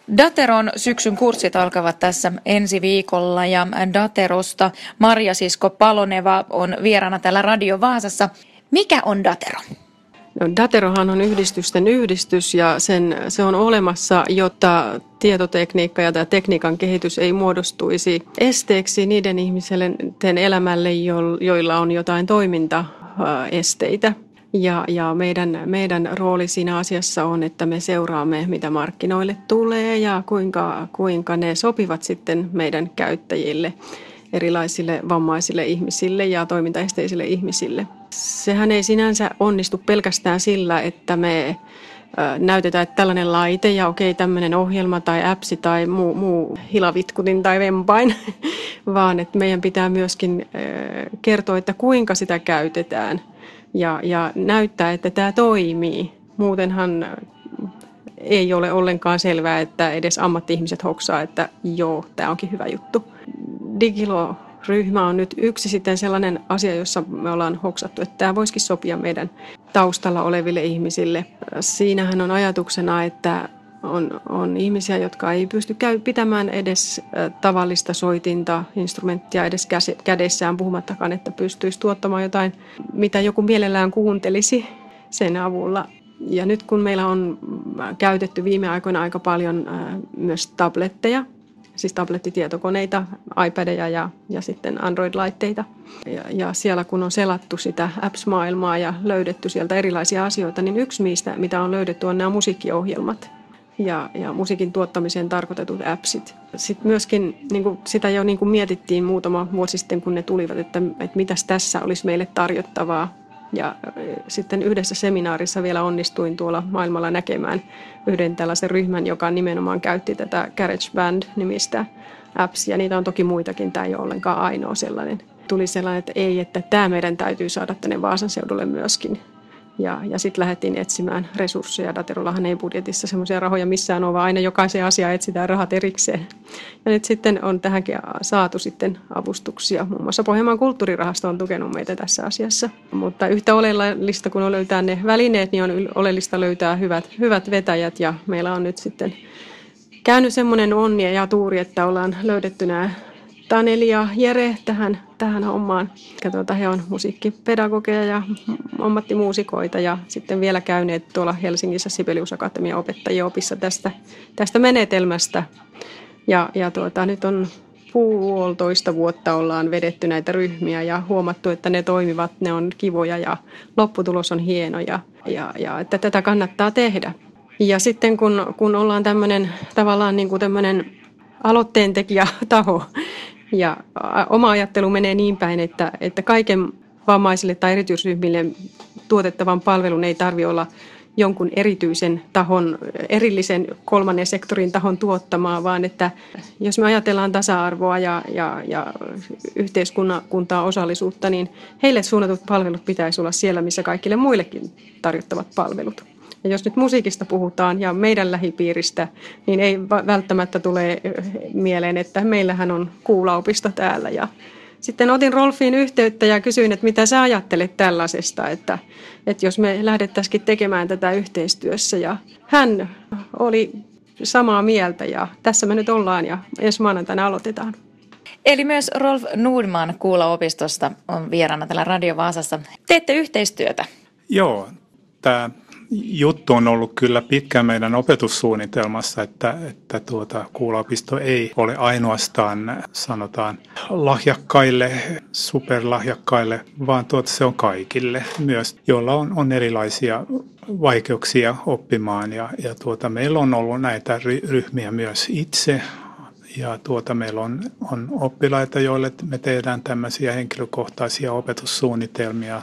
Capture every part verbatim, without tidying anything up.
Dateron syksyn kurssit alkavat tässä ensi viikolla ja Daterosta Marja Sisko-Paloneva on vieraana täällä Radio Vaasassa. Mikä on Datero? No, Daterohan on yhdistysten yhdistys ja sen, se on olemassa, jotta tietotekniikka ja tämä tekniikan kehitys ei muodostuisi esteeksi niiden ihmisten elämälle, joilla on jotain toimintaesteitä. Ja, ja meidän, meidän rooli siinä asiassa on, että me seuraamme, mitä markkinoille tulee ja kuinka, kuinka ne sopivat sitten meidän käyttäjille, erilaisille vammaisille ihmisille ja toimintaesteisille ihmisille. Sehän ei sinänsä onnistu pelkästään sillä, että me näytetään, että tällainen laite ja okei, tämmöinen ohjelma tai appsi tai muu, muu hilavitkutin tai vempain, vaan että meidän pitää myöskin kertoa, että kuinka sitä käytetään. Ja, ja näyttää, että tämä toimii. Muutenhan ei ole ollenkaan selvää, että edes ammatti-ihmiset hoksaa, että joo, tämä onkin hyvä juttu. Digilo-ryhmä on nyt yksi sitten sellainen asia, jossa me ollaan hoksattu, että tämä voisikin sopia meidän taustalla oleville ihmisille. Siinähän on ajatuksena, että on, on ihmisiä, jotka ei pysty käy, pitämään edes tavallista soitinta, instrumenttia edes kädessään, puhumattakaan, että pystyisi tuottamaan jotain, mitä joku mielellään kuuntelisi sen avulla. Ja nyt kun meillä on käytetty viime aikoina aika paljon myös tabletteja, siis tablettitietokoneita, iPadeja ja, ja sitten Android-laitteita. Ja, ja siellä kun on selattu sitä apps-maailmaa ja löydetty sieltä erilaisia asioita, niin yksi niistä, mitä on löydetty, on nämä musiikkiohjelmat. Ja, ja musiikin tuottamiseen tarkoitetut appsit. Sitten myöskin niin kuin sitä jo niin kuin mietittiin muutama vuosi sitten, kun ne tulivat, että, että mitäs tässä olisi meille tarjottavaa. Ja sitten yhdessä seminaarissa vielä onnistuin tuolla maailmalla näkemään yhden tällaisen ryhmän, joka nimenomaan käytti tätä GarageBand-nimistä appsia. Niitä on toki muitakin, tämä ei ole ollenkaan ainoa sellainen. Tuli sellainen, että ei, että tämä meidän täytyy saada tänne Vaasan seudulle myöskin. Ja, ja sitten lähdettiin etsimään resursseja. Daterollahan ei budjetissa semmoisia rahoja missään ole, vaan aina jokaisen asiaan etsitään rahat erikseen. Ja nyt sitten on tähänkin saatu sitten avustuksia. Muun muassa Pohjanmaan kulttuurirahasto on tukenut meitä tässä asiassa. Mutta yhtä oleellista, kun on löytää ne välineet, niin on oleellista löytää hyvät, hyvät vetäjät. Ja meillä on nyt sitten käynyt semmoinen onni ja tuuri, että ollaan löydetty nämä Taneli ja Jere tähän, tähän hommaan. Tuota, he on musiikkipedagogeja ja ammattimuusikoita ja sitten vielä käyneet tuolla Helsingissä Sibelius Akatemian opettajien opissa tästä, tästä menetelmästä. Ja, ja tuota, nyt on puolitoista vuotta ollaan vedetty näitä ryhmiä ja huomattu, että ne toimivat, ne on kivoja ja lopputulos on hieno ja, ja, ja että tätä kannattaa tehdä. Ja sitten kun, kun ollaan tämmöinen tavallaan niin kuin tämmöinen aloitteentekijätaho, ja oma ajattelu menee niin päin, että, että kaiken vammaisille tai erityisryhmille tuotettavan palvelun ei tarvitse olla jonkun erityisen tahon, erillisen kolmannen sektorin tahon tuottamaa, vaan että jos me ajatellaan tasa-arvoa ja, ja, ja yhteiskuntaa osallisuutta, niin heille suunnatut palvelut pitäisi olla siellä, missä kaikille muillekin tarjottavat palvelut. Ja jos nyt musiikista puhutaan ja meidän lähipiiristä, niin ei välttämättä tule mieleen, että meillähän on kuulaopista täällä. Ja sitten otin Rolfiin yhteyttä ja kysyin, että mitä sä ajattelet tällaisesta, että, että jos me lähdettäisikin tekemään tätä yhteistyössä. Ja hän oli samaa mieltä ja tässä me nyt ollaan ja ensi maanantaina aloitetaan. Eli myös Rolf Nordman kuulaopistosta on vieraana täällä Radio Vaasassa. Teette yhteistyötä? Joo, tämä juttu on ollut kyllä pitkään meidän opetussuunnitelmassa, että, että tuota, kuulaopisto ei ole ainoastaan, sanotaan, lahjakkaille, superlahjakkaille, vaan tuota, se on kaikille myös, joilla on, on erilaisia vaikeuksia oppimaan. Ja, ja tuota, meillä on ollut näitä ryhmiä myös itse. Ja tuota, meillä on, on oppilaita, joille me tehdään tämmöisiä henkilökohtaisia opetussuunnitelmia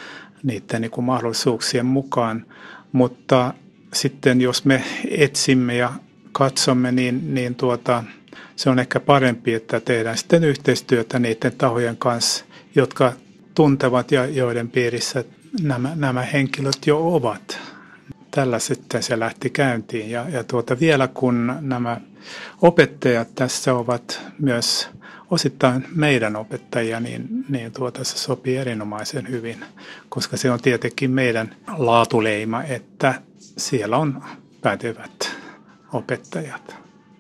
niiden niin kuin mahdollisuuksien mukaan, mutta sitten jos me etsimme ja katsomme, niin, niin tuota, se on ehkä parempi, että tehdään sitten yhteistyötä niiden tahojen kanssa, jotka tuntevat ja joiden piirissä nämä, nämä henkilöt jo ovat. Tällä sitten se lähti käyntiin ja, ja tuota, vielä kun nämä opettajat tässä ovat myös osittain meidän opettajia, niin, niin tuota, se sopii erinomaisen hyvin, koska se on tietenkin meidän laatuleima, että siellä on pätevät opettajat.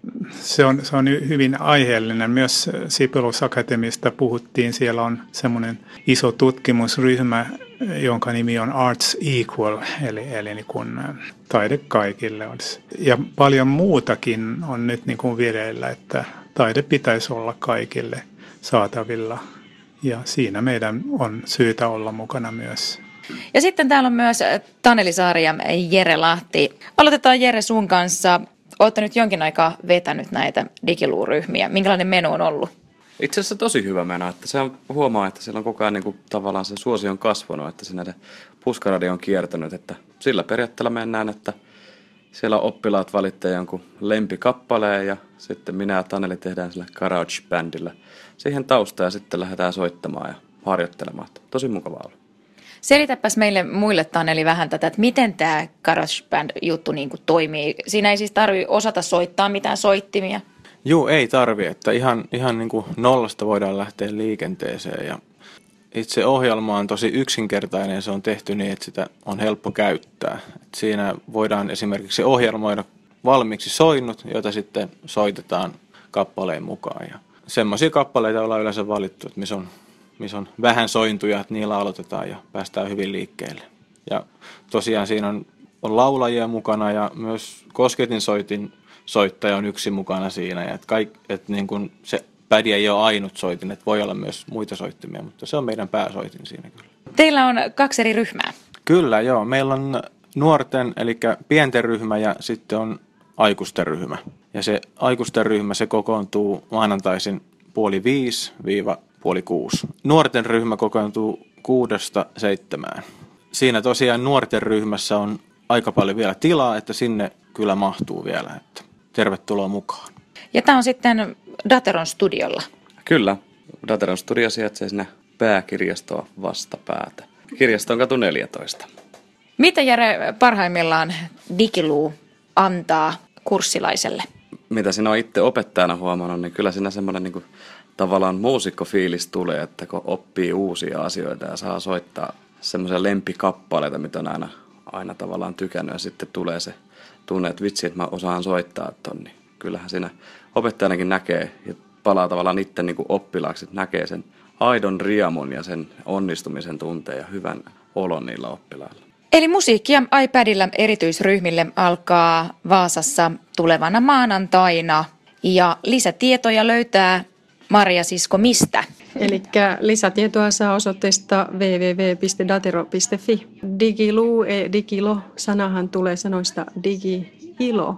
Se on, se on hyvin aiheellinen. Myös Sibelius Akatemiasta puhuttiin. Siellä on semmoinen iso tutkimusryhmä, jonka nimi on Arts Equal, eli, eli niin kuin taide kaikille olisi. Ja paljon muutakin on nyt niin kuin vireillä, että taide pitäisi olla kaikille saatavilla. Ja siinä meidän on syytä olla mukana myös. Ja sitten täällä on myös Taneli Saari ja Jere Lahti. Aloitetaan Jere sun kanssa. Olette nyt jonkin aikaa vetänyt näitä digiluuryhmiä. Minkälainen meno on ollut? Itse asiassa tosi hyvä meno. Että se on, huomaa, että siellä on koko ajan niin kuin, tavallaan se suosio on kasvanut, että se näiden puskaradio on kiertänyt. Että sillä periaatteella mennään, että siellä oppilaat valittaa jonkun lempikappaleen ja sitten minä ja Taneli tehdään sillä GarageBandilla siihen taustaan ja sitten lähdetään soittamaan ja harjoittelemaan. Tosi mukavaa olla. Selitäpäs meille muille, Taneli, vähän tätä, että miten tämä GarageBand-juttu niin kuin toimii. Siinä ei siis tarvitse osata soittaa mitään soittimia. Joo, ei tarvi, että ihan, ihan niin kuin nollasta voidaan lähteä liikenteeseen ja itse ohjelma on tosi yksinkertainen, se on tehty niin, että sitä on helppo käyttää. Et siinä voidaan esimerkiksi ohjelmoida valmiiksi soinnut, joita sitten soitetaan kappaleen mukaan. Ja semmoisia kappaleita ollaan yleensä valittu, että missä on, missä on vähän sointuja, että niillä aloitetaan ja päästään hyvin liikkeelle. Ja tosiaan siinä on, on laulajia mukana ja myös kosketinsoitin soittaja on yksi mukana siinä. Ja et kaik, et niin kun se pädi ei ole ainut soitin, että voi olla myös muita soittimia, mutta se on meidän pääsoitin siinä kyllä. Teillä on kaksi eri ryhmää. Kyllä, joo. Meillä on nuorten, eli pienten ryhmä ja sitten on aikuisten ryhmä. Ja se aikuisten ryhmä, se kokoontuu maanantaisin puoli viisi viiva puoli kuusi. Nuorten ryhmä kokoontuu kuudesta seitsemään. Siinä tosiaan nuorten ryhmässä on aika paljon vielä tilaa, että sinne kyllä mahtuu vielä, että tervetuloa mukaan. Ja tämä on sitten Dateron studiolla. Kyllä. Dateron studio sijaitsee sinne pääkirjastoa vastapäätä. Kirjasto on katu neljätoista. Mitä, Jere, parhaimmillaan Digiluu antaa kurssilaiselle? Mitä sinä olen itse opettajana huomannut, niin kyllä siinä semmoinen niin kuin, tavallaan muusikkofiilis tulee, että kun oppii uusia asioita ja saa soittaa semmoisia lempikappaleita, mitä on aina, aina tavallaan tykännyt ja sitten tulee se tunne, että vitsi, että mä osaan soittaa ton, niin kyllähän siinä opettajanakin näkee ja palaa tavallaan itse niin kuin oppilaaksi, että näkee sen aidon riemun ja sen onnistumisen tunteen ja hyvän olon niillä oppilailla. Eli musiikkia iPadilla erityisryhmille alkaa Vaasassa tulevana maanantaina ja lisätietoja löytää Marja Sisko mistä? Eli lisätietoa saa osoitteesta double-u double-u double-u piste datero piste fi. Digiluu, digilo, sanahan tulee sanoista digi-ilo.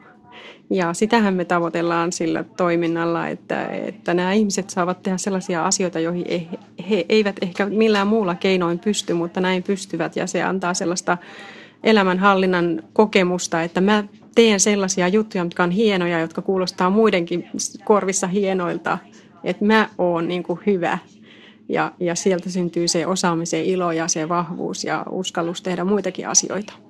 Ja sitähän me tavoitellaan sillä toiminnalla, että, että nämä ihmiset saavat tehdä sellaisia asioita, joihin he, he eivät ehkä millään muulla keinoin pysty, mutta näin pystyvät. Ja se antaa sellaista elämänhallinnan kokemusta, että mä teen sellaisia juttuja, jotka on hienoja, jotka kuulostaa muidenkin korvissa hienoilta, että mä oon niin kuin hyvä. Ja, ja sieltä syntyy se osaamisen ilo ja se vahvuus ja uskallus tehdä muitakin asioita.